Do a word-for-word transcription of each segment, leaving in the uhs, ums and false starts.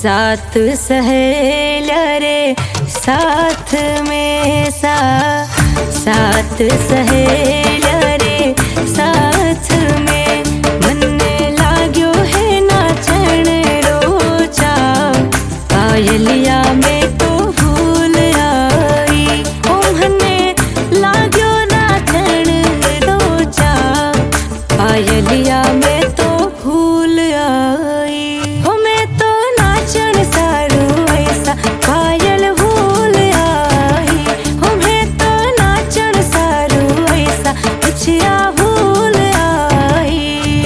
साथ सहेलिया रे साथ में सा साथ सहेलिया रे साथ में मन लाग्यो है नाचण रोचा पायलिया में तो भूल आई ओ मने लाग्यो नाचण रोचा पायलिया में तो भूल आई हो मैं तो नाचण सारू ऐसा पायल भूल आई हो मैं तो नाचण सारू ऐसा पुछिया भूल आई।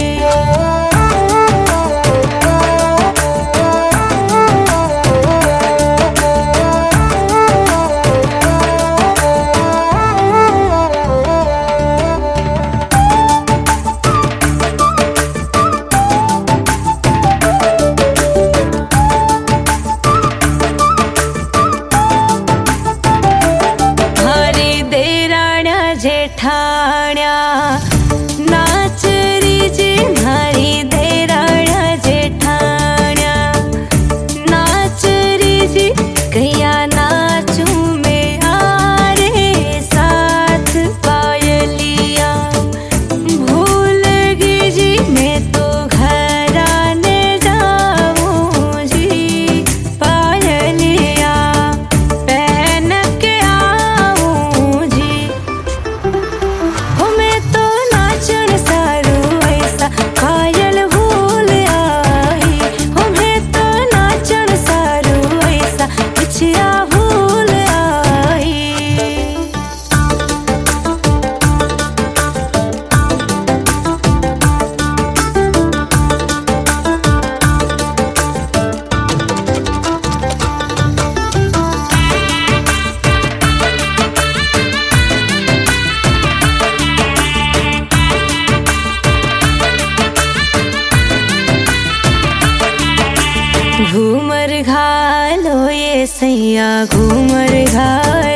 जेठाण्या नाचरी जी मारी देराण्या जेठाण्या नाचरी जी कया नाचूं मैं आरे साथ पायलिया भूल गई जी मैं तो घराने जाऊं जी पायलिया पहन के आऊं जी हो मैं तो नाचण सारू ऐसा पायल भूल आई हो मैं तो नाचण सारू ऐसा पुछिया भूल आई। घूमर घालो ये सैया घूमर घालो